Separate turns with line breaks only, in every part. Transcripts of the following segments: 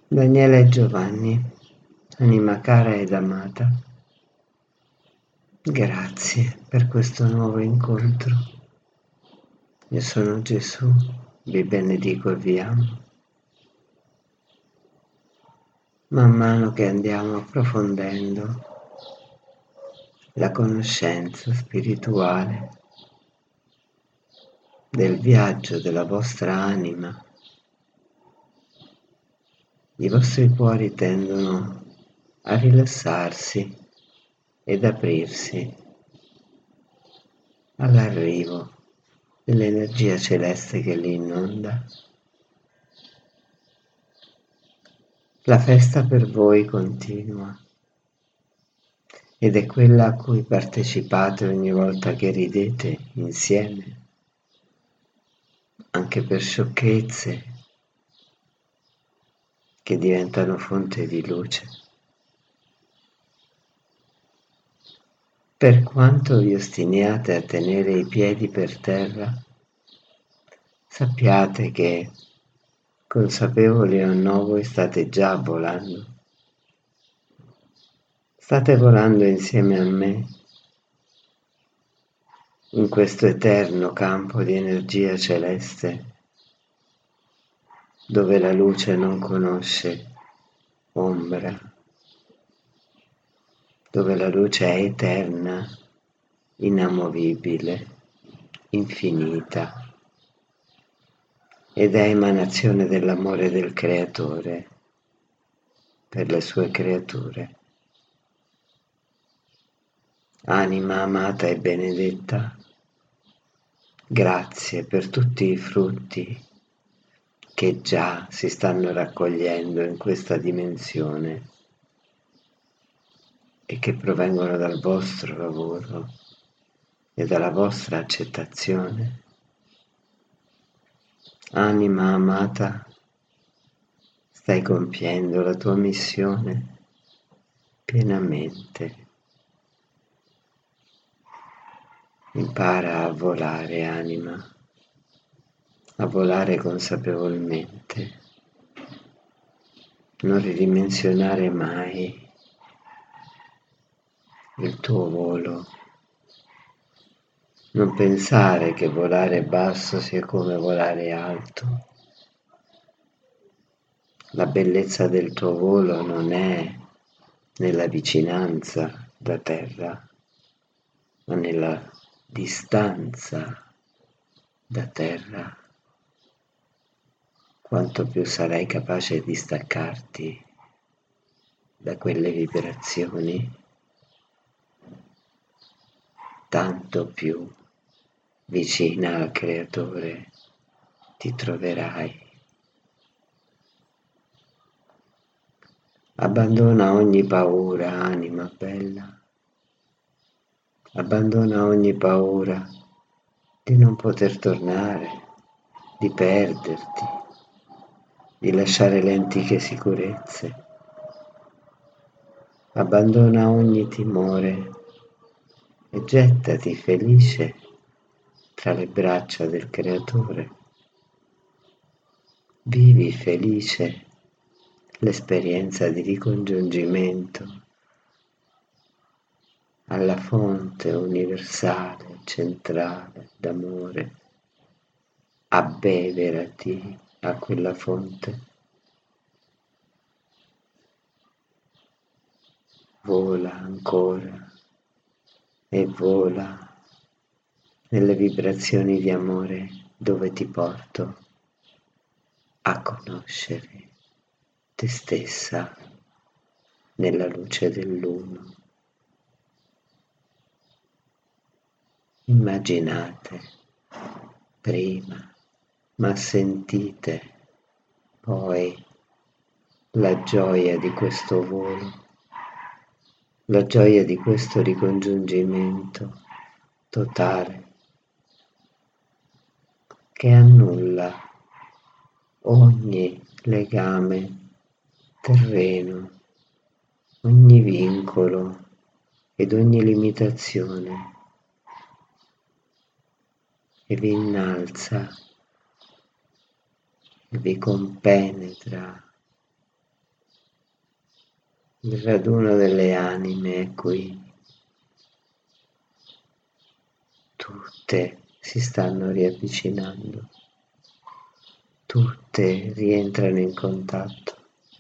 Daniela e Giovanni, anima cara ed amata, grazie per questo nuovo incontro. Io sono Gesù, vi benedico e vi amo. Man mano che andiamo approfondendo la conoscenza spirituale del viaggio della vostra anima, i vostri cuori tendono a rilassarsi ed aprirsi all'arrivo dell'energia celeste che li inonda. La festa per voi continua ed è quella a cui partecipate ogni volta che ridete insieme, anche per sciocchezze che diventano fonte di luce. Per quanto vi ostiniate a tenere i piedi per terra, sappiate che, consapevoli o no, voi state già volando. State volando insieme a me in questo eterno campo di energia celeste, dove la luce non conosce ombra, dove la luce è eterna, inamovibile, infinita, ed è emanazione dell'amore del Creatore per le sue creature. Anima amata e benedetta, grazie per tutti i frutti che già si stanno raccogliendo in questa dimensione e che provengono dal vostro lavoro e dalla vostra accettazione. Anima amata, stai compiendo la tua missione pienamente. Impara a volare, anima, a volare consapevolmente, non ridimensionare mai il tuo volo, non pensare che volare basso sia come volare alto. La bellezza del tuo volo non è nella vicinanza da terra, ma nella distanza da terra. Quanto più sarai capace di staccarti da quelle vibrazioni, tanto più vicina al Creatore ti troverai. Abbandona ogni paura, anima bella. Abbandona ogni paura di non poter tornare, di perderti, di lasciare le antiche sicurezze. Abbandona ogni timore e gettati felice tra le braccia del Creatore. Vivi felice l'esperienza di ricongiungimento alla fonte universale, centrale d'amore. Abbeverati a quella fonte. Vola ancora e vola nelle vibrazioni di amore dove ti porto a conoscere te stessa nella luce dell'uno. Immaginate prima, ma sentite poi la gioia di questo volo, la gioia di questo ricongiungimento totale che annulla ogni legame terreno, ogni vincolo ed ogni limitazione e vi innalza e vi compenetra Il raduno delle anime è qui, tutte si stanno riavvicinando, tutte rientrano in contatto,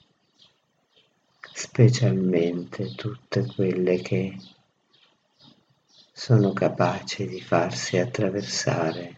specialmente tutte quelle che sono capaci di farsi attraversare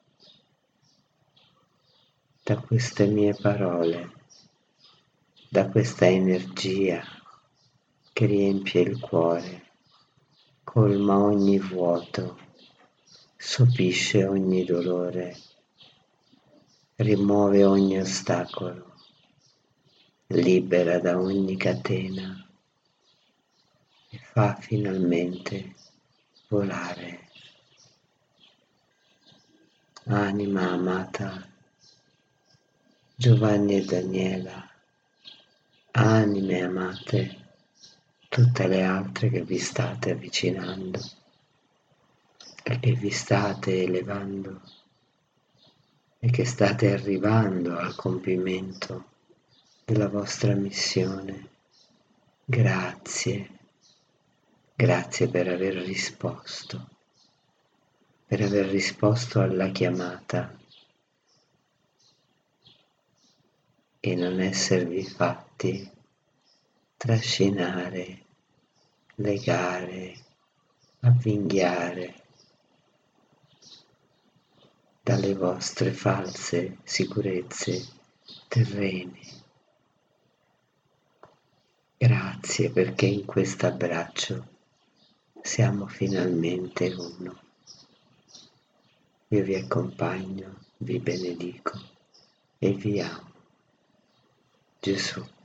da queste mie parole, da questa energia che riempie il cuore, colma ogni vuoto, sopisce ogni dolore, rimuove ogni ostacolo, libera da ogni catena e fa finalmente volare. Anima amata, Giovanni e Daniela, anime amate, tutte le altre che vi state avvicinando e che vi state elevando e che state arrivando al compimento della vostra missione. Grazie, grazie per aver risposto alla chiamata e non esservi fatti trascinare, legare, avvinghiare dalle vostre false sicurezze terrene. Grazie perché in questo abbraccio siamo finalmente uno. Io vi accompagno, vi benedico e vi amo. Gesù.